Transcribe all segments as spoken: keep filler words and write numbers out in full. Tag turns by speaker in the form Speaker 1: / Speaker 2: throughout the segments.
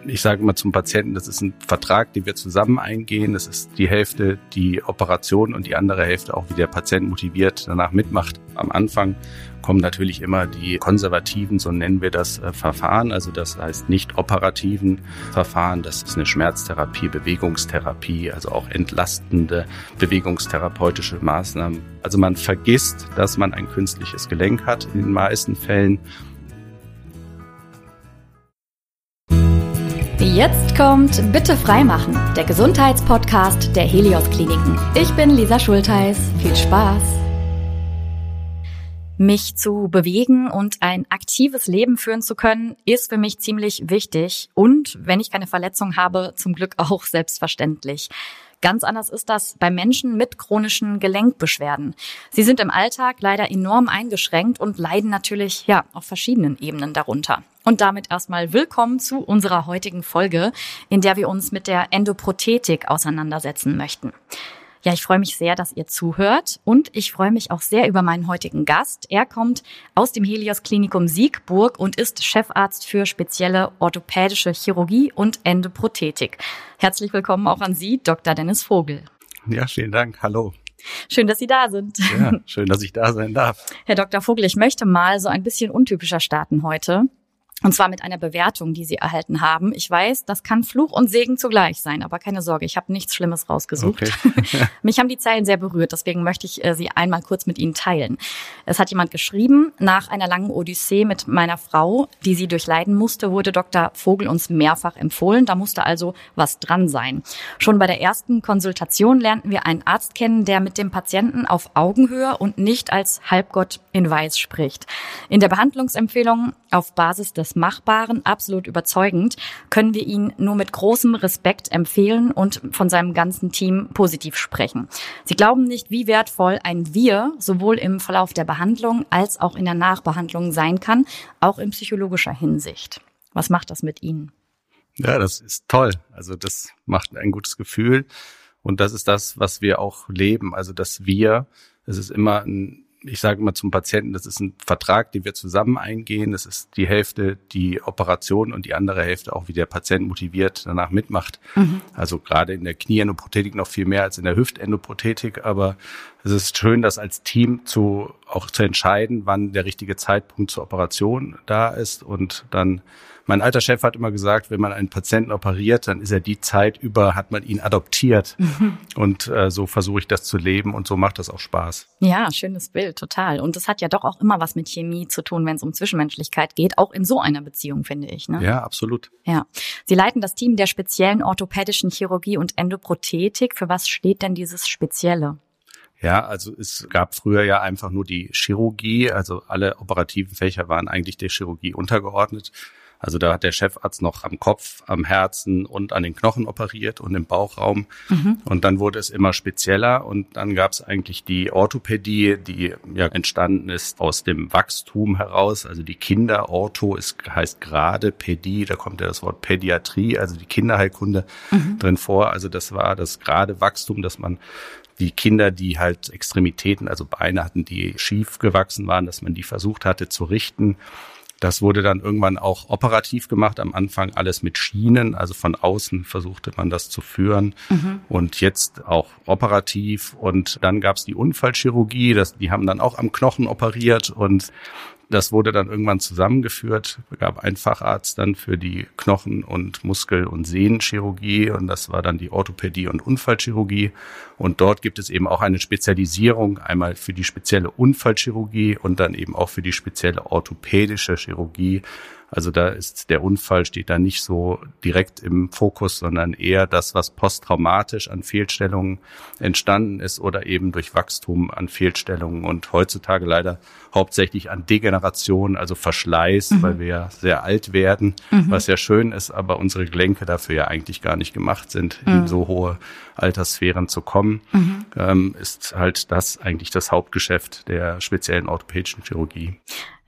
Speaker 1: Ich sage immer zum Patienten, das ist ein Vertrag, den wir zusammen eingehen. Das ist die Hälfte die Operation und die andere Hälfte auch, wie der Patient motiviert danach mitmacht. Am Anfang kommen natürlich immer die konservativen, so nennen wir das, äh, Verfahren. Also das heißt nicht operativen Verfahren. Das ist eine Schmerztherapie, Bewegungstherapie, also auch entlastende bewegungstherapeutische Maßnahmen. Also man vergisst, dass man ein künstliches Gelenk hat in den meisten Fällen.
Speaker 2: Jetzt kommt Bitte freimachen, der Gesundheitspodcast der Helios Kliniken. Ich bin Lisa Schultheis. Viel Spaß! Mich zu bewegen und ein aktives Leben führen zu können, ist für mich ziemlich wichtig und, wenn ich keine Verletzung habe, zum Glück auch selbstverständlich. Ganz anders ist das bei Menschen mit chronischen Gelenkbeschwerden. Sie sind im Alltag leider enorm eingeschränkt und leiden natürlich ja auf verschiedenen Ebenen darunter. Und damit erstmal willkommen zu unserer heutigen Folge, in der wir uns mit der Endoprothetik auseinandersetzen möchten. Ja, ich freue mich sehr, dass ihr zuhört und ich freue mich auch sehr über meinen heutigen Gast. Er kommt aus dem Helios Klinikum Siegburg und ist Chefarzt für spezielle orthopädische Chirurgie und Endoprothetik. Herzlich willkommen auch an Sie, Doktor Dennis Vogel.
Speaker 1: Ja, vielen Dank. Hallo.
Speaker 2: Schön, dass Sie da sind.
Speaker 1: Ja, schön, dass ich da sein darf.
Speaker 2: Herr Doktor Vogel, ich möchte mal so ein bisschen untypischer starten heute. Und zwar mit einer Bewertung, die Sie erhalten haben. Ich weiß, das kann Fluch und Segen zugleich sein, aber keine Sorge, ich habe nichts Schlimmes rausgesucht. Okay. Mich haben die Zeilen sehr berührt, deswegen möchte ich äh, sie einmal kurz mit Ihnen teilen. Es hat jemand geschrieben: Nach einer langen Odyssee mit meiner Frau, die sie durchleiden musste, wurde Doktor Vogel uns mehrfach empfohlen. Da musste also was dran sein. Schon bei der ersten Konsultation lernten wir einen Arzt kennen, der mit dem Patienten auf Augenhöhe und nicht als Halbgott in Weiß spricht. In der Behandlungsempfehlung auf Basis des Machbaren, absolut überzeugend, können wir ihn nur mit großem Respekt empfehlen und von seinem ganzen Team positiv sprechen. Sie glauben nicht, wie wertvoll ein Wir sowohl im Verlauf der Behandlung als auch in der Nachbehandlung sein kann, auch in psychologischer Hinsicht. Was macht das mit Ihnen?
Speaker 1: Ja, das ist toll. Also das macht ein gutes Gefühl und das ist das, was wir auch leben. Also das Wir, es ist immer ein Ich sage immer zum Patienten, das ist ein Vertrag, den wir zusammen eingehen. Das ist die Hälfte die Operation und die andere Hälfte auch, wie der Patient motiviert danach mitmacht. Mhm. Also gerade in der Knieendoprothetik noch viel mehr als in der Hüftendoprothetik. Aber es ist schön, das als Team zu auch zu entscheiden, wann der richtige Zeitpunkt zur Operation da ist. Und dann, mein alter Chef hat immer gesagt, wenn man einen Patienten operiert, dann ist er die Zeit über, hat man ihn adoptiert. Mhm. Und äh, so versuche ich das zu leben und so macht das auch Spaß.
Speaker 2: Ja, schönes Bild, total. Und das hat ja doch auch immer was mit Chemie zu tun, wenn es um Zwischenmenschlichkeit geht, auch in so einer Beziehung, finde ich. Ne?
Speaker 1: Ja, absolut.
Speaker 2: Ja. Sie leiten das Team der speziellen orthopädischen Chirurgie und Endoprothetik. Für was steht denn dieses Spezielle?
Speaker 1: Ja, also es gab früher ja einfach nur die Chirurgie, also alle operativen Fächer waren eigentlich der Chirurgie untergeordnet. Also da hat der Chefarzt noch am Kopf, am Herzen und an den Knochen operiert und im Bauchraum. Mhm. Und dann wurde es immer spezieller und dann gab es eigentlich die Orthopädie, die ja entstanden ist aus dem Wachstum heraus. Also die Kinderortho ist, heißt gerade Pädie, da kommt ja das Wort Pädiatrie, also die Kinderheilkunde mhm. drin vor. Also das war das gerade Wachstum, dass man die Kinder, die halt Extremitäten, also Beine hatten, die schief gewachsen waren, dass man die versucht hatte zu richten. Das wurde dann irgendwann auch operativ gemacht, am Anfang alles mit Schienen, also von außen versuchte man das zu führen mhm. und jetzt auch operativ. Und dann gab es die Unfallchirurgie, das, die haben dann auch am Knochen operiert und das wurde dann irgendwann zusammengeführt. Es gab einen Facharzt dann für die Knochen- und Muskel- und Sehnenchirurgie und das war dann die Orthopädie und Unfallchirurgie. Und dort gibt es eben auch eine Spezialisierung, einmal für die spezielle Unfallchirurgie und dann eben auch für die spezielle orthopädische Chirurgie. Also da ist der Unfall steht da nicht so direkt im Fokus, sondern eher das, was posttraumatisch an Fehlstellungen entstanden ist oder eben durch Wachstum an Fehlstellungen und heutzutage leider hauptsächlich an Degeneration, also Verschleiß, mhm. weil wir ja sehr alt werden, mhm. was ja schön ist, aber unsere Gelenke dafür ja eigentlich gar nicht gemacht sind, mhm. in so hohe Alterssphären zu kommen, mhm. ähm, ist halt das eigentlich das Hauptgeschäft der speziellen orthopädischen Chirurgie.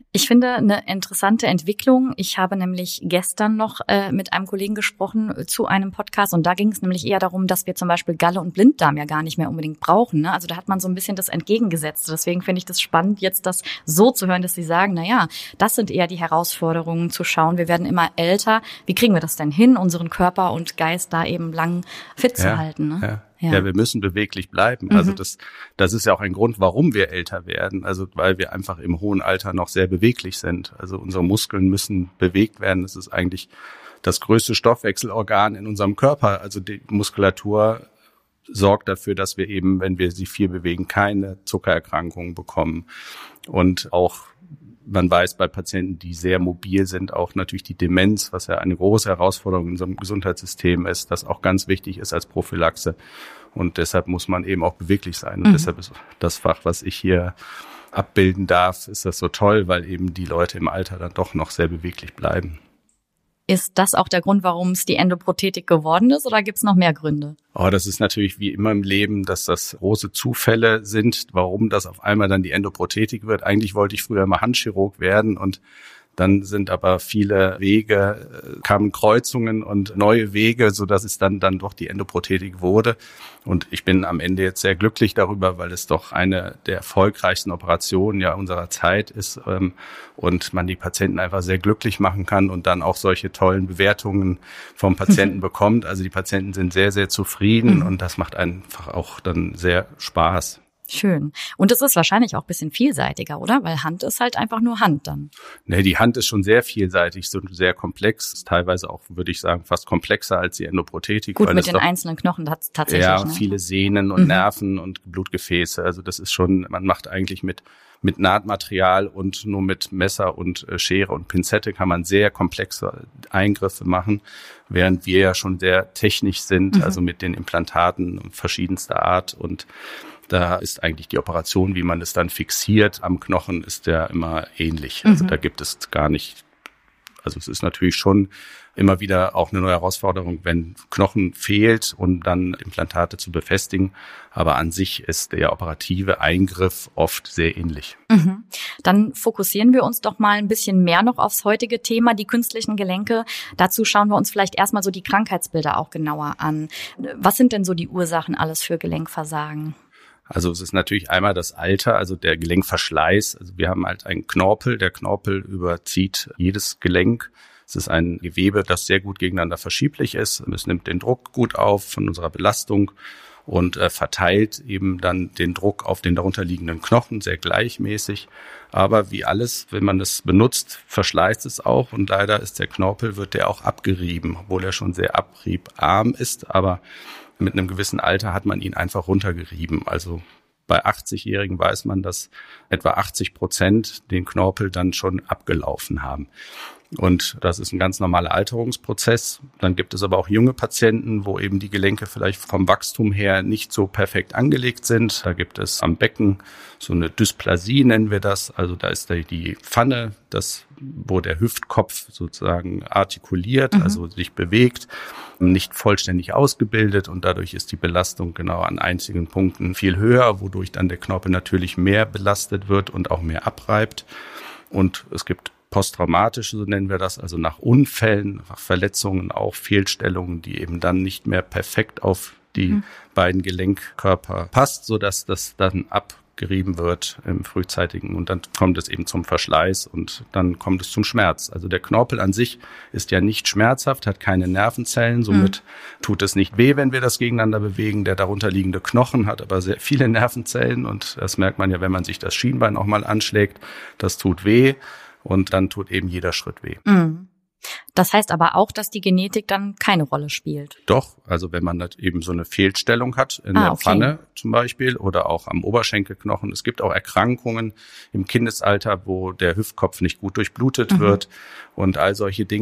Speaker 2: Ich finde eine interessante Entwicklung. Ich habe nämlich gestern noch äh, mit einem Kollegen gesprochen äh, zu einem Podcast und da ging es nämlich eher darum, dass wir zum Beispiel Galle und Blinddarm ja gar nicht mehr unbedingt brauchen. Ne? Also da hat man so ein bisschen das Entgegengesetzte. Deswegen finde ich das spannend, jetzt das so zu hören, dass Sie sagen, na ja, das sind eher die Herausforderungen zu schauen. Wir werden immer älter. Wie kriegen wir das denn hin, unseren Körper und Geist da eben lang fit zu
Speaker 1: ja,
Speaker 2: halten? Ne?
Speaker 1: Ja. Ja. ja, wir müssen beweglich bleiben. Mhm. Also das, das ist ja auch ein Grund, warum wir älter werden. Also weil wir einfach im hohen Alter noch sehr beweglich sind. Also unsere Muskeln müssen bewegt werden. Das ist eigentlich das größte Stoffwechselorgan in unserem Körper. Also die Muskulatur sorgt dafür, dass wir eben, wenn wir sie viel bewegen, keine Zuckererkrankungen bekommen. Und auch man weiß bei Patienten, die sehr mobil sind, auch natürlich die Demenz, was ja eine große Herausforderung in unserem Gesundheitssystem ist, das auch ganz wichtig ist als Prophylaxe. Und deshalb muss man eben auch beweglich sein. Und mhm. deshalb ist das Fach, was ich hier abbilden darf, ist das so toll, weil eben die Leute im Alter dann doch noch sehr beweglich bleiben.
Speaker 2: Ist das auch der Grund, warum es die Endoprothetik geworden ist, oder gibt es noch mehr Gründe?
Speaker 1: Oh, das ist natürlich wie immer im Leben, dass das große Zufälle sind, warum das auf einmal dann die Endoprothetik wird. Eigentlich wollte ich früher mal Handchirurg werden und dann sind aber viele Wege, kamen Kreuzungen und neue Wege, so dass es dann dann doch die Endoprothetik wurde. Und ich bin am Ende jetzt sehr glücklich darüber, weil es doch eine der erfolgreichsten Operationen ja unserer Zeit ist ähm, und man die Patienten einfach sehr glücklich machen kann und dann auch solche tollen Bewertungen vom Patienten bekommt. Also die Patienten sind sehr, sehr zufrieden mhm. und das macht einfach auch dann sehr Spaß.
Speaker 2: Schön. Und es ist wahrscheinlich auch ein bisschen vielseitiger, oder? Weil Hand ist halt einfach nur Hand dann.
Speaker 1: Nee, die Hand ist schon sehr vielseitig, so sehr komplex, teilweise auch, würde ich sagen, fast komplexer als die Endoprothetik.
Speaker 2: Gut,
Speaker 1: weil
Speaker 2: mit den
Speaker 1: doch,
Speaker 2: einzelnen Knochen tatsächlich.
Speaker 1: Ja,
Speaker 2: ne?
Speaker 1: viele Sehnen und mhm. Nerven und Blutgefäße. Also das ist schon, man macht eigentlich mit mit Nahtmaterial und nur mit Messer und äh, Schere und Pinzette kann man sehr komplexe Eingriffe machen, während wir ja schon sehr technisch sind, mhm. also mit den Implantaten verschiedenster Art und da ist eigentlich die Operation, wie man es dann fixiert am Knochen, ist ja immer ähnlich. Also mhm. da gibt es gar nicht, also es ist natürlich schon immer wieder auch eine neue Herausforderung, wenn Knochen fehlt und dann Implantate zu befestigen. Aber an sich ist der operative Eingriff oft sehr ähnlich.
Speaker 2: Mhm. Dann fokussieren wir uns doch mal ein bisschen mehr noch aufs heutige Thema, die künstlichen Gelenke. Dazu schauen wir uns vielleicht erstmal so die Krankheitsbilder auch genauer an. Was sind denn so die Ursachen alles für Gelenkversagen?
Speaker 1: Also es ist natürlich einmal das Alter, also der Gelenkverschleiß. Also wir haben halt einen Knorpel. Der Knorpel überzieht jedes Gelenk. Es ist ein Gewebe, das sehr gut gegeneinander verschieblich ist. Es nimmt den Druck gut auf von unserer Belastung und äh, verteilt eben dann den Druck auf den darunterliegenden Knochen sehr gleichmäßig. Aber wie alles, wenn man es benutzt, verschleißt es auch. Und leider ist der Knorpel, wird der auch abgerieben, obwohl er schon sehr abriebarm ist. Aber mit einem gewissen Alter hat man ihn einfach runtergerieben. Also bei achtzigjährigen weiß man, dass etwa achtzig Prozent den Knorpel dann schon abgelaufen haben. Und das ist ein ganz normaler Alterungsprozess. Dann gibt es aber auch junge Patienten, wo eben die Gelenke vielleicht vom Wachstum her nicht so perfekt angelegt sind. Da gibt es am Becken so eine Dysplasie, nennen wir das. Also da ist da die Pfanne, das, wo der Hüftkopf sozusagen artikuliert, mhm. also sich bewegt, nicht vollständig ausgebildet. Und dadurch ist die Belastung genau an einzigen Punkten viel höher, wodurch dann der Knorpel natürlich mehr belastet wird und auch mehr abreibt. Und es gibt posttraumatische, so nennen wir das, also nach Unfällen, nach Verletzungen, auch Fehlstellungen, die eben dann nicht mehr perfekt auf die mhm. beiden Gelenkkörper passt, sodass das dann abgerieben wird im frühzeitigen und dann kommt es eben zum Verschleiß und dann kommt es zum Schmerz. Also der Knorpel an sich ist ja nicht schmerzhaft, hat keine Nervenzellen, somit mhm. tut es nicht weh, wenn wir das gegeneinander bewegen. Der darunterliegende Knochen hat aber sehr viele Nervenzellen und das merkt man ja, wenn man sich das Schienbein auch mal anschlägt, das tut weh. Und dann tut eben jeder Schritt weh.
Speaker 2: Das heißt aber auch, dass die Genetik dann keine Rolle spielt.
Speaker 1: Doch, also wenn man eben so eine Fehlstellung hat in ah, der okay. Pfanne zum Beispiel oder auch am Oberschenkelknochen. Es gibt auch Erkrankungen im Kindesalter, wo der Hüftkopf nicht gut durchblutet mhm. wird und all solche Dinge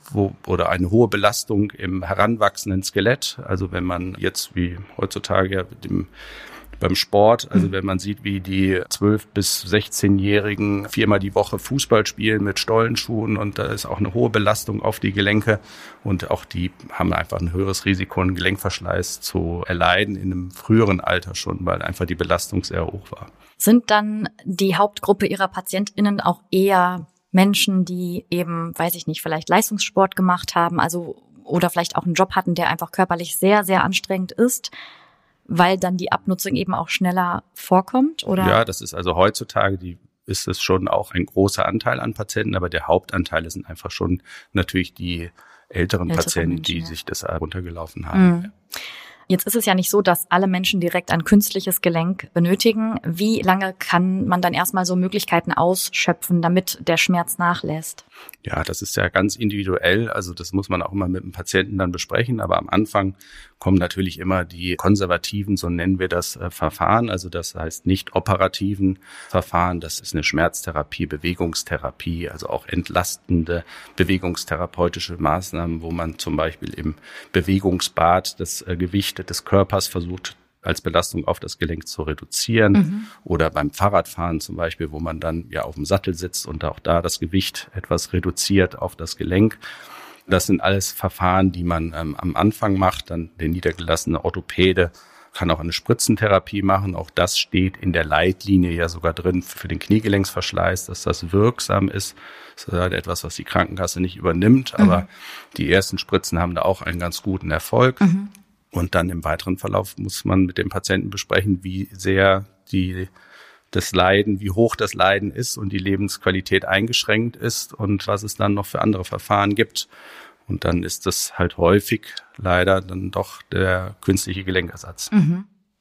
Speaker 1: wo, oder eine hohe Belastung im heranwachsenden Skelett. Also wenn man jetzt wie heutzutage ja mit dem beim Sport, also wenn man sieht, wie die zwölf- bis sechzehnjährigen viermal die Woche Fußball spielen mit Stollenschuhen und da ist auch eine hohe Belastung auf die Gelenke und auch die haben einfach ein höheres Risiko, einen Gelenkverschleiß zu erleiden in einem früheren Alter schon, weil einfach die Belastung sehr hoch war.
Speaker 2: Sind dann die Hauptgruppe Ihrer PatientInnen auch eher Menschen, die eben, weiß ich nicht, vielleicht Leistungssport gemacht haben, also oder vielleicht auch einen Job hatten, der einfach körperlich sehr, sehr anstrengend ist, weil dann die Abnutzung eben auch schneller vorkommt, oder?
Speaker 1: Ja, das ist also heutzutage, die ist es schon auch ein großer Anteil an Patienten, aber der Hauptanteil sind einfach schon natürlich die älteren Ältere Patienten, Menschen, die ja. sich das runtergelaufen haben.
Speaker 2: Mhm. Jetzt ist es ja nicht so, dass alle Menschen direkt ein künstliches Gelenk benötigen. Wie lange kann man dann erstmal so Möglichkeiten ausschöpfen, damit der Schmerz nachlässt?
Speaker 1: Ja, das ist ja ganz individuell. Also das muss man auch immer mit dem Patienten dann besprechen. Aber am Anfang kommen natürlich immer die konservativen, so nennen wir das, äh, Verfahren. Also das heißt nicht operativen Verfahren. Das ist eine Schmerztherapie, Bewegungstherapie, also auch entlastende bewegungstherapeutische Maßnahmen, wo man zum Beispiel im Bewegungsbad das äh, Gewicht des Körpers versucht, als Belastung auf das Gelenk zu reduzieren. Mhm. Oder beim Fahrradfahren zum Beispiel, wo man dann ja auf dem Sattel sitzt und auch da das Gewicht etwas reduziert auf das Gelenk. Das sind alles Verfahren, die man ähm, am Anfang macht. Dann der niedergelassene Orthopäde kann auch eine Spritzentherapie machen. Auch das steht in der Leitlinie ja sogar drin für den Kniegelenksverschleiß, dass das wirksam ist. Das ist halt etwas, was die Krankenkasse nicht übernimmt. Aber mhm. die ersten Spritzen haben da auch einen ganz guten Erfolg. Mhm. Und dann im weiteren Verlauf muss man mit dem Patienten besprechen, wie sehr die, das Leiden, wie hoch das Leiden ist und die Lebensqualität eingeschränkt ist und was es dann noch für andere Verfahren gibt. Und dann ist das halt häufig leider dann doch der künstliche Gelenkersatz.
Speaker 2: Mhm.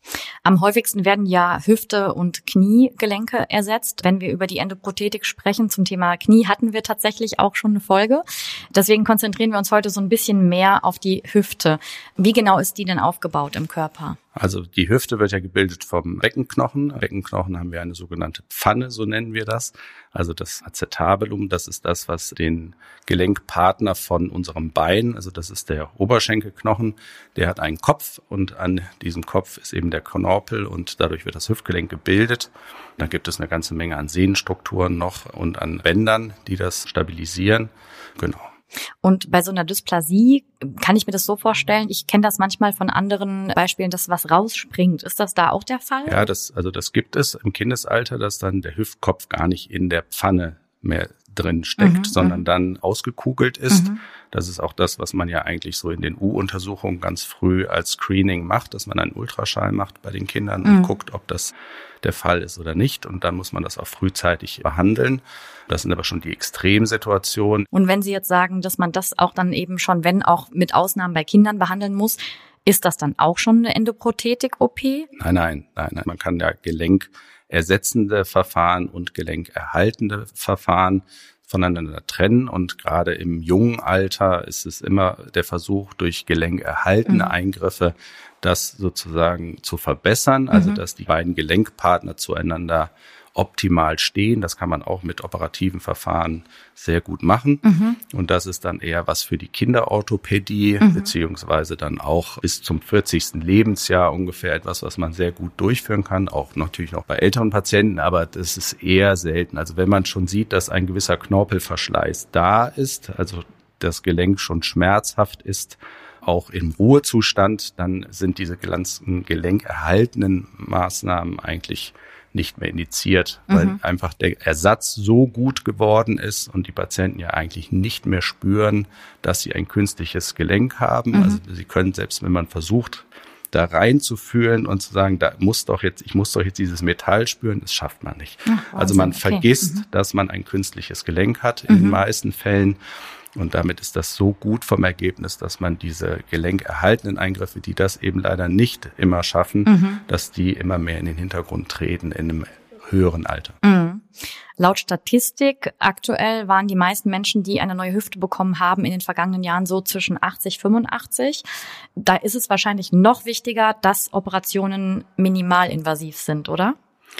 Speaker 2: Am häufigsten werden ja Hüfte- und Kniegelenke ersetzt. Wenn wir über die Endoprothetik sprechen, zum Thema Knie hatten wir tatsächlich auch schon eine Folge. Deswegen konzentrieren wir uns heute so ein bisschen mehr auf die Hüfte. Wie genau ist die denn aufgebaut im Körper?
Speaker 1: Also die Hüfte wird ja gebildet vom Beckenknochen. Beckenknochen haben wir eine sogenannte Pfanne, so nennen wir das. Also das Acetabulum, das ist das, was den Gelenkpartner von unserem Bein, also das ist der Oberschenkelknochen, der hat einen Kopf und an diesem Kopf ist eben der Knorpel und dadurch wird das Hüftgelenk gebildet. Dann gibt es eine ganze Menge an Sehnenstrukturen noch und an Bändern, die das stabilisieren. Genau.
Speaker 2: Und bei so einer Dysplasie kann ich mir das so vorstellen, ich kenne das manchmal von anderen Beispielen, dass was rausspringt. Ist das da auch der Fall?
Speaker 1: Ja, das, also das gibt es im Kindesalter, dass dann der Hüftkopf gar nicht in der Pfanne mehr drin steckt, mhm, sondern dann ausgekugelt ist. Mhm. Das ist auch das, was man ja eigentlich so in den U-Untersuchungen ganz früh als Screening macht, dass man einen Ultraschall macht bei den Kindern mhm. und guckt, ob das der Fall ist oder nicht. Und dann muss man das auch frühzeitig behandeln. Das sind aber schon die Extremsituationen.
Speaker 2: Und wenn Sie jetzt sagen, dass man das auch dann eben schon, wenn auch mit Ausnahmen bei Kindern behandeln muss, ist das dann auch schon eine Endoprothetik-O P?
Speaker 1: Nein, nein, nein, nein. Man kann ja gelenkersetzende Verfahren und gelenkerhaltende Verfahren voneinander trennen. Und gerade im jungen Alter ist es immer der Versuch, durch gelenkerhaltende mhm. Eingriffe das sozusagen zu verbessern, also mhm. dass die beiden Gelenkpartner zueinander optimal stehen. Das kann man auch mit operativen Verfahren sehr gut machen. Mhm. Und das ist dann eher was für die Kinderorthopädie, mhm. beziehungsweise dann auch bis zum vierzigsten Lebensjahr ungefähr etwas, was man sehr gut durchführen kann. Auch natürlich noch bei älteren Patienten, aber das ist eher selten. Also wenn man schon sieht, dass ein gewisser Knorpelverschleiß da ist, also das Gelenk schon schmerzhaft ist, auch im Ruhezustand, dann sind diese ganzen gelenkerhaltenden Maßnahmen eigentlich nicht mehr indiziert, weil mhm. einfach der Ersatz so gut geworden ist und die Patienten ja eigentlich nicht mehr spüren, dass sie ein künstliches Gelenk haben. Mhm. Also sie können, selbst wenn man versucht, da reinzufühlen und zu sagen, da muss doch jetzt, ich muss doch jetzt dieses Metall spüren, das schafft man nicht. Ach, also man okay. vergisst, mhm. dass man ein künstliches Gelenk hat in mhm. den meisten Fällen. Und damit ist das so gut vom Ergebnis, dass man diese gelenkerhaltenden Eingriffe, die das eben leider nicht immer schaffen, mhm. dass die immer mehr in den Hintergrund treten in einem höheren Alter.
Speaker 2: Mhm. Laut Statistik aktuell waren die meisten Menschen, die eine neue Hüfte bekommen haben, in den vergangenen Jahren so zwischen achtzig, fünfundachtzig. Da ist es wahrscheinlich noch wichtiger, dass Operationen minimalinvasiv sind, oder?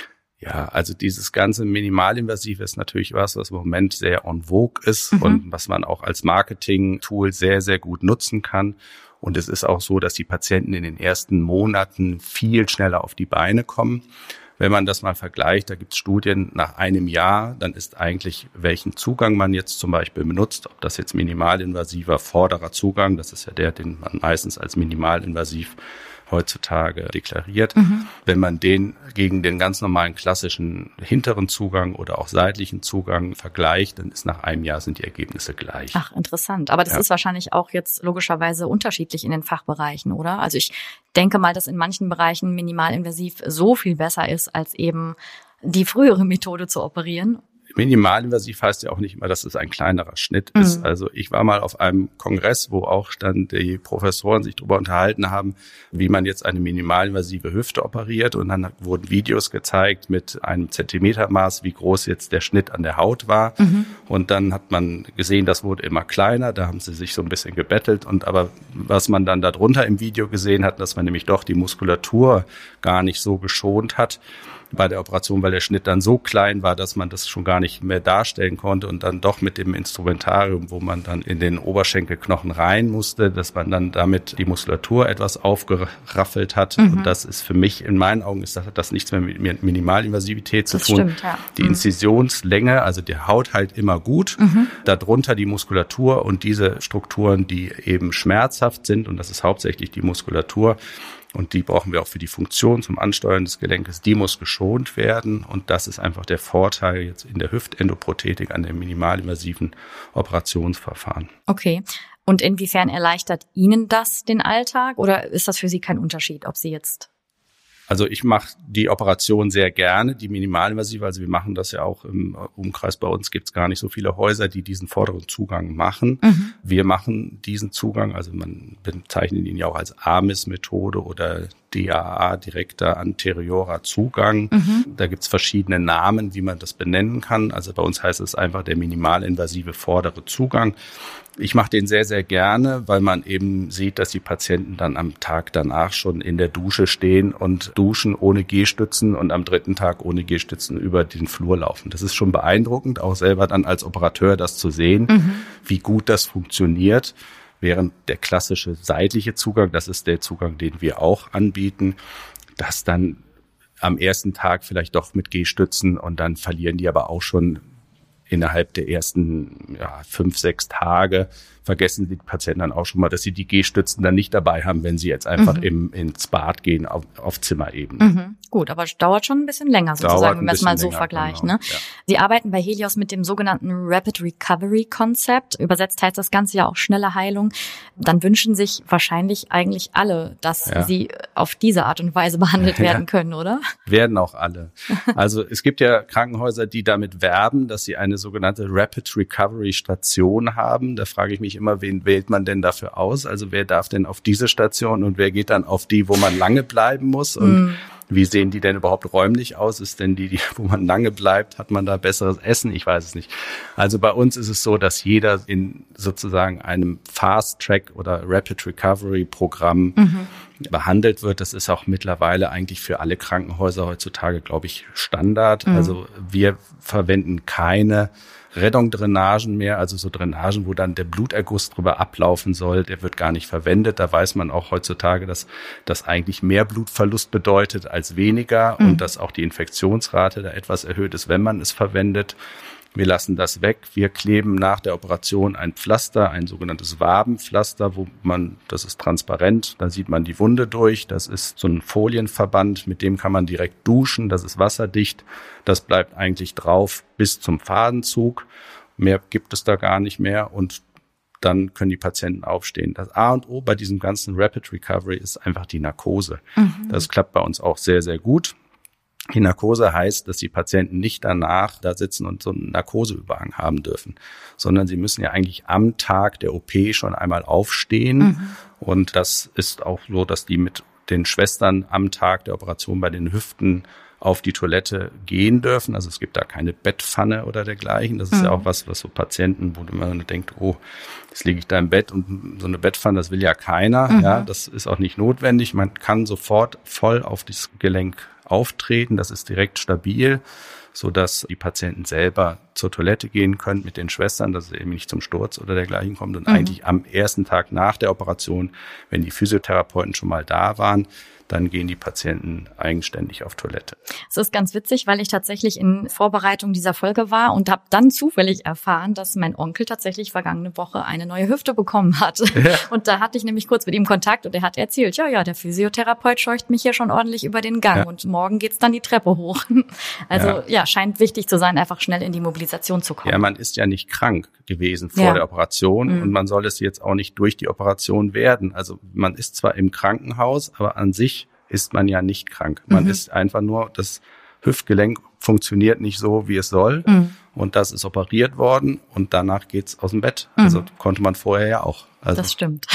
Speaker 1: Ja, also dieses ganze Minimalinvasive ist natürlich was, was im Moment sehr en vogue ist mhm. und was man auch als Marketing-Tool sehr, sehr gut nutzen kann. Und es ist auch so, dass die Patienten in den ersten Monaten viel schneller auf die Beine kommen. Wenn man das mal vergleicht, da gibt es Studien nach einem Jahr, dann ist eigentlich, welchen Zugang man jetzt zum Beispiel benutzt, ob das jetzt minimalinvasiver vorderer Zugang, das ist ja der, den man meistens als minimalinvasiv heutzutage deklariert. Mhm. Wenn man den gegen den ganz normalen klassischen hinteren Zugang oder auch seitlichen Zugang vergleicht, dann ist nach einem Jahr sind die Ergebnisse gleich.
Speaker 2: Ach, interessant. Aber das
Speaker 1: ja.
Speaker 2: ist wahrscheinlich auch jetzt logischerweise unterschiedlich in den Fachbereichen, oder? Also ich denke mal, dass in manchen Bereichen minimalinvasiv so viel besser ist, als eben die frühere Methode zu operieren.
Speaker 1: Minimalinvasiv heißt ja auch nicht immer, dass es ein kleinerer Schnitt mhm. ist. Also ich war mal auf einem Kongress, wo auch dann die Professoren sich darüber unterhalten haben, wie man jetzt eine minimalinvasive Hüfte operiert. Und dann wurden Videos gezeigt mit einem Zentimetermaß, wie groß jetzt der Schnitt an der Haut war. Mhm. Und dann hat man gesehen, das wurde immer kleiner. Da haben sie sich so ein bisschen gebettelt. Und aber was man dann darunter im Video gesehen hat, dass man nämlich doch die Muskulatur gar nicht so geschont hat bei der Operation, weil der Schnitt dann so klein war, dass man das schon gar nicht mehr darstellen konnte und dann doch mit dem Instrumentarium, wo man dann in den Oberschenkelknochen rein musste, dass man dann damit die Muskulatur etwas aufgeraffelt hat. Mhm. Und das ist für mich, in meinen Augen, ist das, hat das nichts mehr mit Minimalinvasivität zu
Speaker 2: das
Speaker 1: tun.
Speaker 2: Stimmt, ja.
Speaker 1: Die Inzisionslänge, also die Haut halt immer gut, mhm. darunter die Muskulatur und diese Strukturen, die eben schmerzhaft sind, und das ist hauptsächlich die Muskulatur, und die brauchen wir auch für die Funktion zum Ansteuern des Gelenkes. Die muss geschont werden. Und das ist einfach der Vorteil jetzt in der Hüftendoprothetik an dem minimalinvasiven Operationsverfahren.
Speaker 2: Okay. Und inwiefern erleichtert Ihnen das den Alltag? Oder ist das für Sie kein Unterschied, ob Sie jetzt...
Speaker 1: Also ich mache die Operation sehr gerne, die minimalinvasive. Also wir machen das ja auch im Umkreis. Bei uns gibt es gar nicht so viele Häuser, die diesen vorderen Zugang machen. Mhm. Wir machen diesen Zugang, also man bezeichnet ihn ja auch als A M I S-Methode oder D A A, direkter anteriorer Zugang. Mhm. Da gibt es verschiedene Namen, wie man das benennen kann. Also bei uns heißt es einfach der minimalinvasive vordere Zugang. Ich mache den sehr, sehr gerne, weil man eben sieht, dass die Patienten dann am Tag danach schon in der Dusche stehen und duschen ohne Gehstützen und am dritten Tag ohne Gehstützen über den Flur laufen. Das ist schon beeindruckend, auch selber dann als Operateur das zu sehen, mhm. wie gut das funktioniert. Während der klassische seitliche Zugang, das ist der Zugang, den wir auch anbieten, das dann am ersten Tag vielleicht doch mit Gehstützen und dann verlieren die aber auch schon innerhalb der ersten ja, fünf, sechs Tage vergessen die Patienten dann auch schon mal, dass sie die Gehstützen dann nicht dabei haben, wenn sie jetzt einfach mhm. im, ins Bad gehen auf, auf Zimmerebene.
Speaker 2: Mhm. Gut, aber es dauert schon ein bisschen länger sozusagen, wenn man es mal so länger, vergleicht. Genau, ne? Ja. Sie arbeiten bei Helios mit dem sogenannten Rapid Recovery Concept. Übersetzt heißt das Ganze ja auch schnelle Heilung. Dann wünschen sich wahrscheinlich eigentlich alle, dass ja. sie auf diese Art und Weise behandelt werden ja. können, oder?
Speaker 1: Werden auch alle. Also es gibt ja Krankenhäuser, die damit werben, dass sie eine sogenannte Rapid Recovery Station haben. Da frage ich mich immer, wen wählt man denn dafür aus? Also wer darf denn auf diese Station und wer geht dann auf die, wo man lange bleiben muss? Und mm. wie sehen die denn überhaupt räumlich aus? Ist denn die, die, wo man lange bleibt, hat man da besseres Essen? Ich weiß es nicht. Also bei uns ist es so, dass jeder in sozusagen einem Fast Track oder Rapid Recovery Programm mhm. behandelt wird. Das ist auch mittlerweile eigentlich für alle Krankenhäuser heutzutage, glaube ich, Standard. Mhm. Also wir verwenden keine Rettungsdrainagen mehr, also so Drainagen, wo dann der Bluterguss drüber ablaufen soll, der wird gar nicht verwendet. Da weiß man auch heutzutage, dass das eigentlich mehr Blutverlust bedeutet als weniger mhm. und dass auch die Infektionsrate da etwas erhöht ist, wenn man es verwendet. Wir lassen das weg. Wir kleben nach der Operation ein Pflaster, ein sogenanntes Wabenpflaster, wo man, das ist transparent, da sieht man die Wunde durch. Das ist so ein Folienverband, mit dem kann man direkt duschen. Das ist wasserdicht. Das bleibt eigentlich drauf bis zum Fadenzug. Mehr gibt es da gar nicht mehr und dann können die Patienten aufstehen. Das A und O bei diesem ganzen Rapid Recovery ist einfach die Narkose. Mhm. Das klappt bei uns auch sehr, sehr gut. Die Narkose heißt, dass die Patienten nicht danach da sitzen und so einen Narkoseüberhang haben dürfen, sondern sie müssen ja eigentlich am Tag der O P schon einmal aufstehen. Mhm. Und das ist auch so, dass die mit den Schwestern am Tag der Operation bei den Hüften auf die Toilette gehen dürfen. Also es gibt da keine Bettpfanne oder dergleichen. Das ist mhm. ja auch was, was so Patienten, wo man denkt, oh, jetzt liege ich da im Bett und so eine Bettpfanne, das will ja keiner. Mhm. Ja, das ist auch nicht notwendig. Man kann sofort voll auf das Gelenk auftreten. Das ist direkt stabil, sodass die Patienten selber zur Toilette gehen können mit den Schwestern, dass es eben nicht zum Sturz oder dergleichen kommt. Und mhm. eigentlich am ersten Tag nach der Operation, wenn die Physiotherapeuten schon mal da waren, dann gehen die Patienten eigenständig auf Toilette.
Speaker 2: Es ist ganz witzig, weil ich tatsächlich in Vorbereitung dieser Folge war und habe dann zufällig erfahren, dass mein Onkel tatsächlich vergangene Woche eine neue Hüfte bekommen hat. Ja. Und da hatte ich nämlich kurz mit ihm Kontakt und er hat erzählt, ja, ja, der Physiotherapeut scheucht mich hier schon ordentlich über den Gang ja. und morgen geht's dann die Treppe hoch. Also ja. ja, scheint wichtig zu sein, einfach schnell in die Mobilisation zu kommen.
Speaker 1: Ja, man ist ja nicht krank gewesen vor ja. der Operation mhm. und man soll es jetzt auch nicht durch die Operation werden. Also man ist zwar im Krankenhaus, aber an sich ist man ja nicht krank. Man mhm. ist einfach nur, das Hüftgelenk funktioniert nicht so, wie es soll. Mhm. Und das ist operiert worden und danach geht's aus dem Bett. Mhm. Also konnte man vorher ja auch. Also.
Speaker 2: Das stimmt.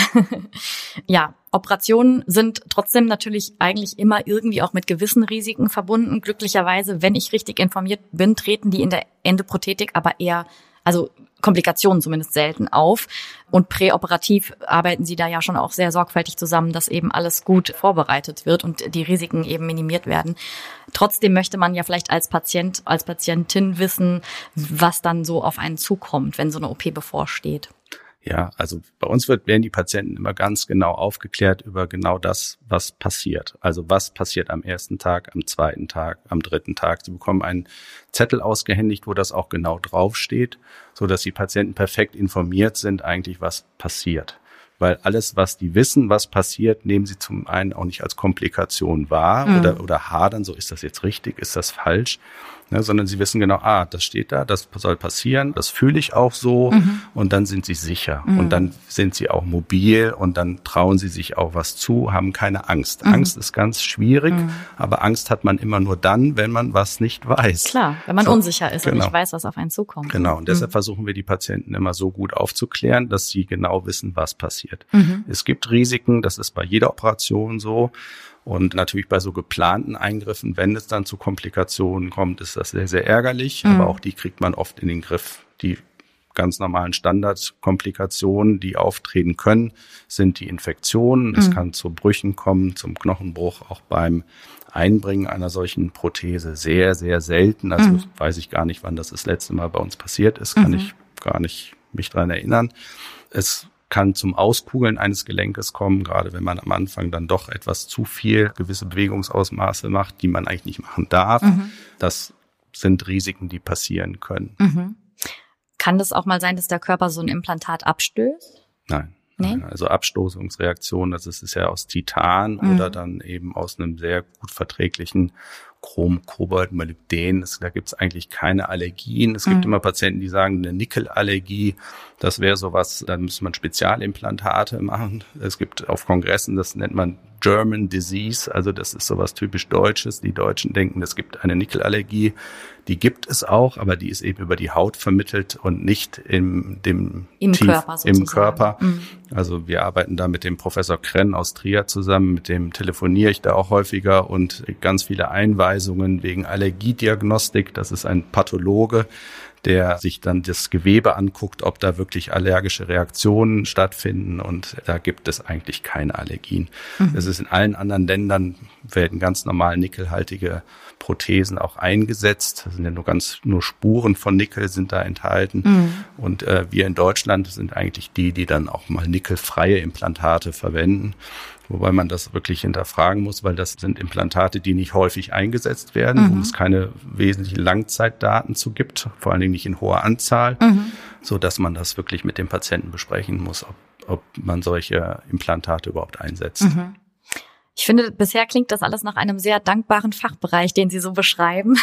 Speaker 2: Ja, Operationen sind trotzdem natürlich eigentlich immer irgendwie auch mit gewissen Risiken verbunden. Glücklicherweise, wenn ich richtig informiert bin, treten die in der Endoprothetik aber eher, also Komplikationen zumindest selten auf. Und präoperativ arbeiten sie da ja schon auch sehr sorgfältig zusammen, dass eben alles gut vorbereitet wird und die Risiken eben minimiert werden. Trotzdem möchte man ja vielleicht als Patient, als Patientin wissen, was dann so auf einen zukommt, wenn so eine O P bevorsteht.
Speaker 1: Ja, also bei uns wird, werden die Patienten immer ganz genau aufgeklärt über genau das, was passiert. Also was passiert am ersten Tag, am zweiten Tag, am dritten Tag. Sie bekommen einen Zettel ausgehändigt, wo das auch genau draufsteht, so dass die Patienten perfekt informiert sind eigentlich, was passiert. Weil alles, was die wissen, was passiert, nehmen sie zum einen auch nicht als Komplikation wahr mhm. oder, oder hadern, so ist das jetzt richtig, ist das falsch, ne, sondern sie wissen genau, ah, das steht da, das soll passieren, das fühle ich auch so mhm. und dann sind sie sicher mhm. und dann sind sie auch mobil und dann trauen sie sich auch was zu, haben keine Angst. Mhm. Angst ist ganz schwierig, mhm. aber Angst hat man immer nur dann, wenn man was nicht weiß.
Speaker 2: Klar, wenn man so, unsicher ist genau. und nicht weiß, was auf einen zukommt.
Speaker 1: Genau, und deshalb mhm. versuchen wir die Patienten immer so gut aufzuklären, dass sie genau wissen, was passiert. Mhm. Es gibt Risiken, das ist bei jeder Operation so. Und natürlich bei so geplanten Eingriffen, wenn es dann zu Komplikationen kommt, ist das sehr, sehr ärgerlich. Mhm. Aber auch die kriegt man oft in den Griff. Die ganz normalen Standardkomplikationen, die auftreten können, sind die Infektionen. Mhm. Es kann zu Brüchen kommen, zum Knochenbruch, auch beim Einbringen einer solchen Prothese. Sehr, sehr selten. Also mhm. weiß ich gar nicht, wann das das letzte Mal bei uns passiert ist. Kann mhm. ich gar nicht mich dran erinnern. Es kann zum Auskugeln eines Gelenkes kommen, gerade wenn man am Anfang dann doch etwas zu viel gewisse Bewegungsausmaße macht, die man eigentlich nicht machen darf. Mhm. Das sind Risiken, die passieren können.
Speaker 2: Mhm. Kann das auch mal sein, dass der Körper so ein Implantat abstößt?
Speaker 1: Nein. Nee? Also Abstoßungsreaktion, das ist ja aus Titan mhm. oder dann eben aus einem sehr gut verträglichen Chrom, Kobalt, Molybden. Da gibt es eigentlich keine Allergien. Es mhm. gibt immer Patienten, die sagen, eine Nickelallergie, das wäre sowas, dann müsste man Spezialimplantate machen. Es gibt auf Kongressen, das nennt man German Disease, also das ist sowas typisch Deutsches. Die Deutschen denken, es gibt eine Nickelallergie. Die gibt es auch, aber die ist eben über die Haut vermittelt und nicht im, dem
Speaker 2: Im Tief, Körper sozusagen.
Speaker 1: Im Körper. Mhm. Also wir arbeiten da mit dem Professor Krenn aus Trier zusammen, mit dem telefoniere ich da auch häufiger und ganz viele Einweisungen wegen Allergiediagnostik. Das ist ein Pathologe, der sich dann das Gewebe anguckt, ob da wirklich allergische Reaktionen stattfinden, und da gibt es eigentlich keine Allergien. Mhm. Es ist in allen anderen Ländern, werden ganz normal nickelhaltige Prothesen auch eingesetzt. Das sind ja nur ganz, nur Spuren von Nickel sind da enthalten. Mhm. Und äh, wir in Deutschland sind eigentlich die, die dann auch mal nickelfreie Implantate verwenden. Wobei man das wirklich hinterfragen muss, weil das sind Implantate, die nicht häufig eingesetzt werden, mhm. wo es keine wesentlichen Langzeitdaten zu gibt, vor allen Dingen nicht in hoher Anzahl, mhm. so dass man das wirklich mit dem Patienten besprechen muss, ob, ob man solche Implantate überhaupt einsetzt.
Speaker 2: Mhm. Ich finde, bisher klingt das alles nach einem sehr dankbaren Fachbereich, den Sie so beschreiben,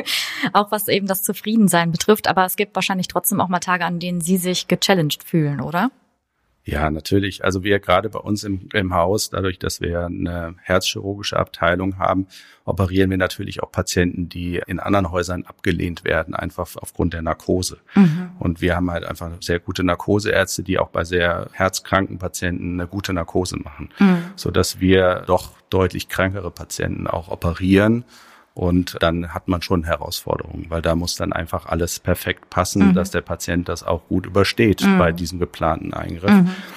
Speaker 2: auch was eben das Zufriedensein betrifft. Aber es gibt wahrscheinlich trotzdem auch mal Tage, an denen Sie sich gechallenged fühlen, oder?
Speaker 1: Ja, natürlich. Also wir gerade bei uns im, im Haus, dadurch, dass wir eine herzchirurgische Abteilung haben, operieren wir natürlich auch Patienten, die in anderen Häusern abgelehnt werden, einfach aufgrund der Narkose. Mhm. Und wir haben halt einfach sehr gute Narkoseärzte, die auch bei sehr herzkranken Patienten eine gute Narkose machen, mhm. sodass wir doch deutlich krankere Patienten auch operieren. Und dann hat man schon Herausforderungen, weil da muss dann einfach alles perfekt passen, mhm. dass der Patient das auch gut übersteht mhm. bei diesem geplanten Eingriff. Mhm.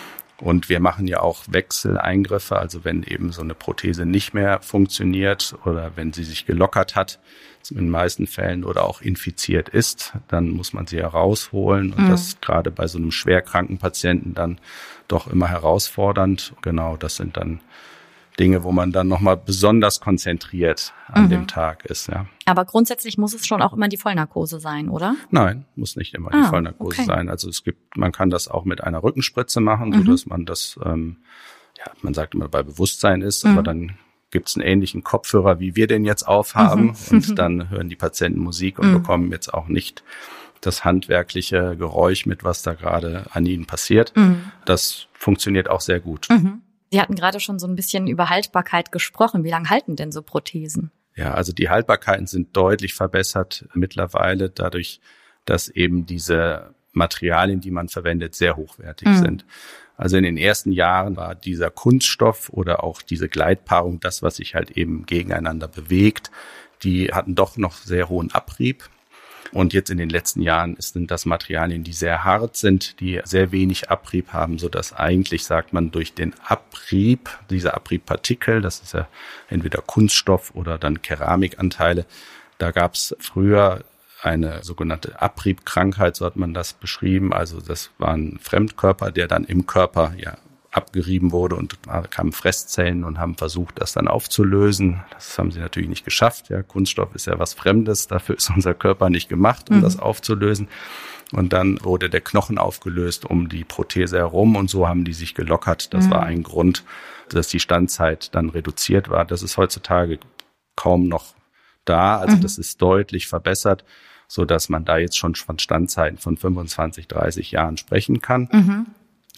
Speaker 1: Und wir machen ja auch Wechseleingriffe, also wenn eben so eine Prothese nicht mehr funktioniert oder wenn sie sich gelockert hat, in den meisten Fällen oder auch infiziert ist, dann muss man sie herausholen. Und mhm. das gerade bei so einem schwerkranken Patienten dann doch immer herausfordernd. Genau, das sind dann Dinge, wo man dann nochmal besonders konzentriert an mhm. dem Tag ist. Ja.
Speaker 2: Aber grundsätzlich muss es schon auch immer die Vollnarkose sein, oder?
Speaker 1: Nein, muss nicht immer ah, die Vollnarkose okay. sein. Also es gibt, man kann das auch mit einer Rückenspritze machen, mhm. sodass man das, ähm, ja, man sagt immer bei Bewusstsein ist, mhm. aber dann gibt es einen ähnlichen Kopfhörer, wie wir den jetzt aufhaben mhm. und dann hören die Patienten Musik und mhm. bekommen jetzt auch nicht das handwerkliche Geräusch mit, was da gerade an ihnen passiert. Mhm. Das funktioniert auch sehr gut.
Speaker 2: Mhm. Sie hatten gerade schon so ein bisschen über Haltbarkeit gesprochen. Wie lange halten denn so Prothesen?
Speaker 1: Ja, also die Haltbarkeiten sind deutlich verbessert mittlerweile dadurch, dass eben diese Materialien, die man verwendet, sehr hochwertig mhm. sind. Also in den ersten Jahren war dieser Kunststoff oder auch diese Gleitpaarung, das, was sich halt eben gegeneinander bewegt, die hatten doch noch sehr hohen Abrieb. Und jetzt in den letzten Jahren sind das Materialien, die sehr hart sind, die sehr wenig Abrieb haben, sodass eigentlich, sagt man, durch den Abrieb, diese Abriebpartikel, das ist ja entweder Kunststoff oder dann Keramikanteile, da gab es früher eine sogenannte Abriebkrankheit, so hat man das beschrieben. Also das war ein Fremdkörper, der dann im Körper ja abgerieben wurde und da kamen Fresszellen und haben versucht, das dann aufzulösen. Das haben sie natürlich nicht geschafft. Ja, Kunststoff ist ja was Fremdes, dafür ist unser Körper nicht gemacht, um mhm. das aufzulösen. Und dann wurde der Knochen aufgelöst um die Prothese herum und so haben die sich gelockert. Das mhm. war ein Grund, dass die Standzeit dann reduziert war. Das ist heutzutage kaum noch da, also mhm. das ist deutlich verbessert, so dass man da jetzt schon von Standzeiten von fünfundzwanzig, dreißig Jahren sprechen kann. Mhm.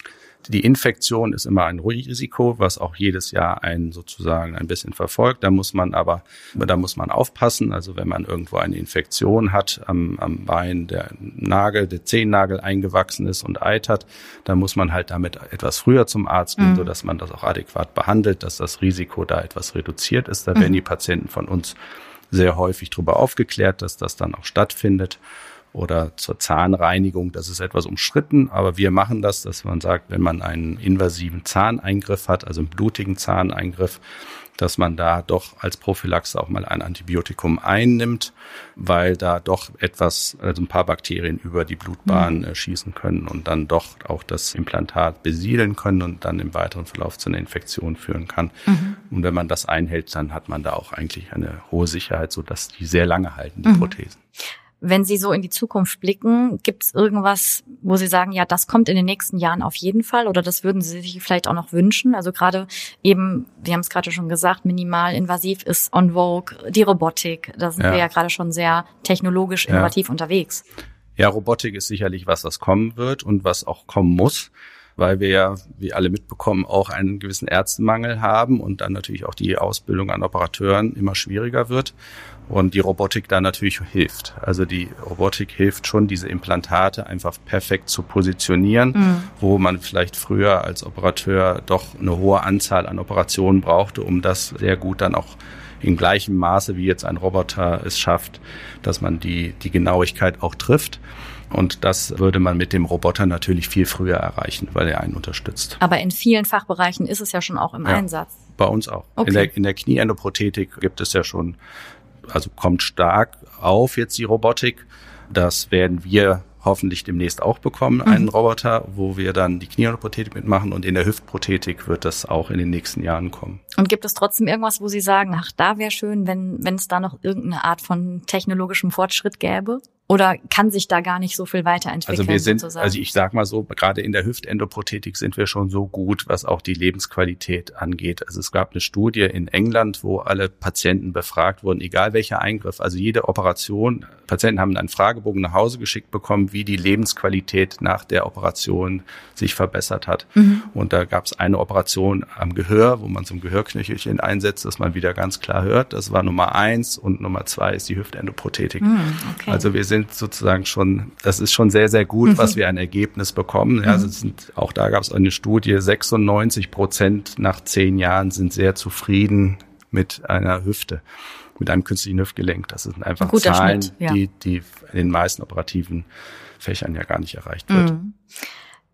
Speaker 1: Die Infektion ist immer ein Risiko, was auch jedes Jahr einen sozusagen ein bisschen verfolgt. Da muss man aber, da muss man aufpassen. Also wenn man irgendwo eine Infektion hat am, am Bein, der Nagel, der Zehennagel eingewachsen ist und eitert, dann muss man halt damit etwas früher zum Arzt gehen, mhm. sodass man das auch adäquat behandelt, dass das Risiko da etwas reduziert ist. Da mhm. werden die Patienten von uns sehr häufig darüber aufgeklärt, dass das dann auch stattfindet. Oder zur Zahnreinigung, das ist etwas umstritten, aber wir machen das, dass man sagt, wenn man einen invasiven Zahneingriff hat, also einen blutigen Zahneingriff, dass man da doch als Prophylaxe auch mal ein Antibiotikum einnimmt, weil da doch etwas, also ein paar Bakterien über die Blutbahn äh, schießen können und dann doch auch das Implantat besiedeln können und dann im weiteren Verlauf zu einer Infektion führen kann. Mhm. Und wenn man das einhält, dann hat man da auch eigentlich eine hohe Sicherheit, sodass die sehr lange halten, die mhm. Prothesen.
Speaker 2: Wenn Sie so in die Zukunft blicken, gibt es irgendwas, wo Sie sagen, ja, das kommt in den nächsten Jahren auf jeden Fall oder das würden Sie sich vielleicht auch noch wünschen? Also gerade eben, wir haben es gerade schon gesagt, minimal invasiv ist en vogue, die Robotik, da sind ja. wir ja gerade schon sehr technologisch innovativ ja. unterwegs.
Speaker 1: Ja, Robotik ist sicherlich was, was kommen wird und was auch kommen muss, weil wir ja, wie alle mitbekommen, auch einen gewissen Ärztemangel haben und dann natürlich auch die Ausbildung an Operateuren immer schwieriger wird. Und die Robotik da natürlich hilft. Also die Robotik hilft schon, diese Implantate einfach perfekt zu positionieren, mhm. wo man vielleicht früher als Operateur doch eine hohe Anzahl an Operationen brauchte, um das sehr gut dann auch in gleichem Maße, wie jetzt ein Roboter es schafft, dass man die, die Genauigkeit auch trifft. Und das würde man mit dem Roboter natürlich viel früher erreichen, weil er einen unterstützt.
Speaker 2: Aber in vielen Fachbereichen ist es ja schon auch im ja, Einsatz.
Speaker 1: Bei uns auch. Okay. In der, in der Knieendoprothetik gibt es ja schon, also kommt stark auf jetzt die Robotik. Das werden wir hoffentlich demnächst auch bekommen, einen mhm. Roboter, wo wir dann die Knieendoprothetik mitmachen und in der Hüftprothetik wird das auch in den nächsten Jahren kommen.
Speaker 2: Und gibt es trotzdem irgendwas, wo Sie sagen, ach, da wäre schön, wenn wenn es da noch irgendeine Art von technologischem Fortschritt gäbe? Oder kann sich da gar nicht so viel weiterentwickeln?
Speaker 1: Also wir sind,
Speaker 2: sozusagen?
Speaker 1: also ich sag mal so, gerade in der Hüftendoprothetik sind wir schon so gut, was auch die Lebensqualität angeht. Also es gab eine Studie in England, wo alle Patienten befragt wurden, egal welcher Eingriff, also jede Operation. Patienten haben einen Fragebogen nach Hause geschickt bekommen, wie die Lebensqualität nach der Operation sich verbessert hat. Mhm. Und da gab es eine Operation am Gehör, wo man so ein Gehörknöchelchen einsetzt, dass man wieder ganz klar hört. Das war Nummer eins und Nummer zwei ist die Hüftendoprothetik. Mhm, okay. Also wir sind sozusagen schon, das ist schon sehr, sehr gut, mhm. was wir an Ergebnis bekommen. Ja, also es sind, auch da gab es eine Studie, sechsundneunzig Prozent nach zehn Jahren sind sehr zufrieden mit einer Hüfte, mit einem künstlichen Hüftgelenk. Das sind einfach Zahlen, ja. die, die in den meisten operativen Fächern ja gar nicht erreicht wird. Mhm.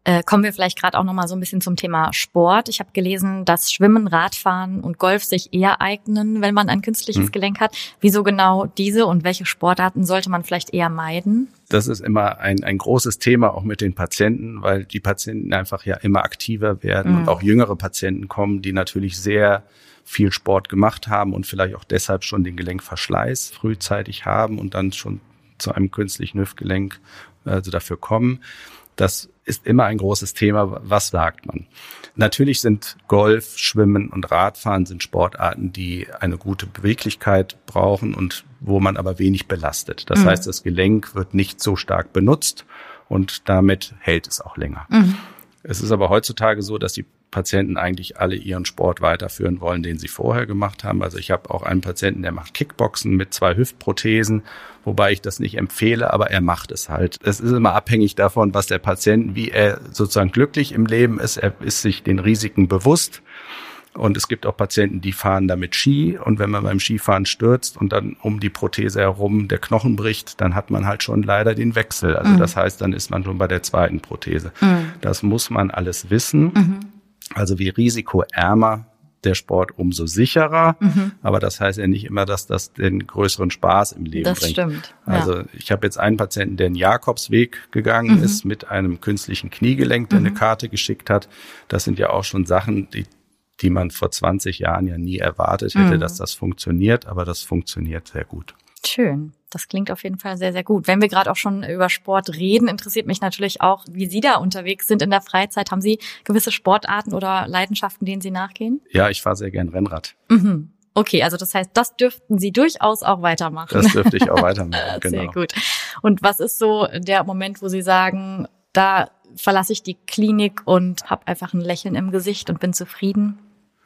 Speaker 2: Äh, kommen wir vielleicht gerade auch noch mal so ein bisschen zum Thema Sport. Ich habe gelesen, dass Schwimmen, Radfahren und Golf sich eher eignen, wenn man ein künstliches hm. Gelenk hat. Wieso genau diese und welche Sportarten sollte man vielleicht eher meiden?
Speaker 1: Das ist immer ein, ein großes Thema auch mit den Patienten, weil die Patienten einfach ja immer aktiver werden mhm. und auch jüngere Patienten kommen, die natürlich sehr viel Sport gemacht haben und vielleicht auch deshalb schon den Gelenkverschleiß frühzeitig haben und dann schon zu einem künstlichen Hüftgelenk also dafür kommen. Das ist immer ein großes Thema. Was sagt man? Natürlich sind Golf, Schwimmen und Radfahren sind Sportarten, die eine gute Beweglichkeit brauchen und wo man aber wenig belastet. Das mhm. heißt, das Gelenk wird nicht so stark benutzt und damit hält es auch länger. Mhm. Es ist aber heutzutage so, dass die Patienten eigentlich alle ihren Sport weiterführen wollen, den sie vorher gemacht haben. Also ich habe auch einen Patienten, der macht Kickboxen mit zwei Hüftprothesen, wobei ich das nicht empfehle, aber er macht es halt. Es ist immer abhängig davon, was der Patient, wie er sozusagen glücklich im Leben ist. Er ist sich den Risiken bewusst. Und es gibt auch Patienten, die fahren damit Ski. Und wenn man beim Skifahren stürzt und dann um die Prothese herum der Knochen bricht, dann hat man halt schon leider den Wechsel. Also mhm. das heißt, dann ist man schon bei der zweiten Prothese. Mhm. Das muss man alles wissen. Mhm. Also wie risikoärmer der Sport, umso sicherer. Mhm. Aber das heißt ja nicht immer, dass das den größeren Spaß im Leben
Speaker 2: das
Speaker 1: bringt.
Speaker 2: Das stimmt. Ja.
Speaker 1: Also ich habe jetzt einen Patienten, der einen Jakobsweg gegangen mhm. ist mit einem künstlichen Kniegelenk, der mhm. eine Karte geschickt hat. Das sind ja auch schon Sachen, die die man vor zwanzig Jahren ja nie erwartet hätte, mhm. dass das funktioniert. Aber das funktioniert sehr gut.
Speaker 2: Schön. Das klingt auf jeden Fall sehr, sehr gut. Wenn wir gerade auch schon über Sport reden, interessiert mich natürlich auch, wie Sie da unterwegs sind in der Freizeit. Haben Sie gewisse Sportarten oder Leidenschaften, denen Sie nachgehen?
Speaker 1: Ja, ich fahre sehr gern Rennrad.
Speaker 2: Mhm. Okay, also das heißt, das dürften Sie durchaus auch weitermachen.
Speaker 1: Das dürfte ich auch weitermachen, genau.
Speaker 2: Sehr gut. Und was ist so der Moment, wo Sie sagen, da verlasse ich die Klinik und habe einfach ein Lächeln im Gesicht und bin zufrieden?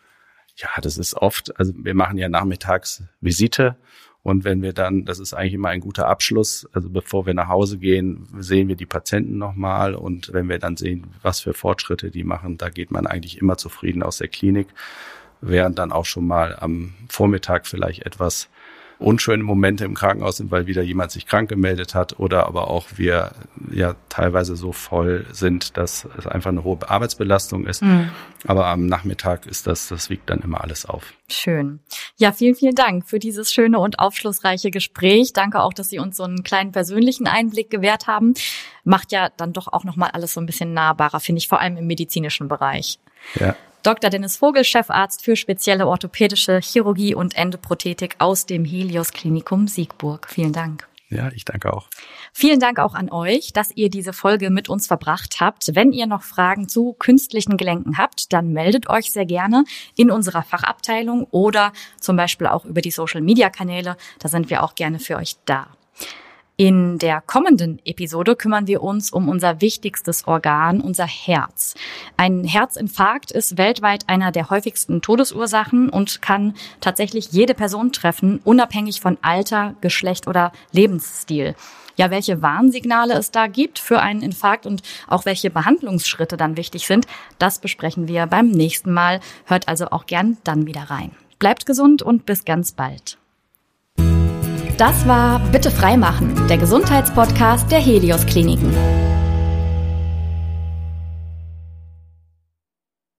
Speaker 1: Ja, das ist oft, also wir machen ja nachmittags Visite. Und wenn wir dann, das ist eigentlich immer ein guter Abschluss, also bevor wir nach Hause gehen, sehen wir die Patienten nochmal. Und wenn wir dann sehen, was für Fortschritte die machen, da geht man eigentlich immer zufrieden aus der Klinik. Während dann auch schon mal am Vormittag vielleicht etwas unschöne Momente im Krankenhaus sind, weil wieder jemand sich krank gemeldet hat oder aber auch wir ja teilweise so voll sind, dass es einfach eine hohe Arbeitsbelastung ist. Mhm. Aber am Nachmittag ist das, das wiegt dann immer alles auf.
Speaker 2: Schön. Ja, vielen, vielen Dank für dieses schöne und aufschlussreiche Gespräch. Danke auch, dass Sie uns so einen kleinen persönlichen Einblick gewährt haben. Macht ja dann doch auch nochmal alles so ein bisschen nahbarer, finde ich, vor allem im medizinischen Bereich.
Speaker 1: Ja.
Speaker 2: Doktor Dennis Vogel, Chefarzt für spezielle orthopädische Chirurgie und Endoprothetik aus dem Helios Klinikum Siegburg. Vielen Dank.
Speaker 1: Ja, ich danke auch.
Speaker 2: Vielen Dank auch an euch, dass ihr diese Folge mit uns verbracht habt. Wenn ihr noch Fragen zu künstlichen Gelenken habt, dann meldet euch sehr gerne in unserer Fachabteilung oder zum Beispiel auch über die Social-Media-Kanäle. Da sind wir auch gerne für euch da. In der kommenden Episode kümmern wir uns um unser wichtigstes Organ, unser Herz. Ein Herzinfarkt ist weltweit einer der häufigsten Todesursachen und kann tatsächlich jede Person treffen, unabhängig von Alter, Geschlecht oder Lebensstil. Ja, welche Warnsignale es da gibt für einen Infarkt und auch welche Behandlungsschritte dann wichtig sind, das besprechen wir beim nächsten Mal. Hört also auch gern dann wieder rein. Bleibt gesund und bis ganz bald. Das war Bitte freimachen, der Gesundheitspodcast der Helios Kliniken.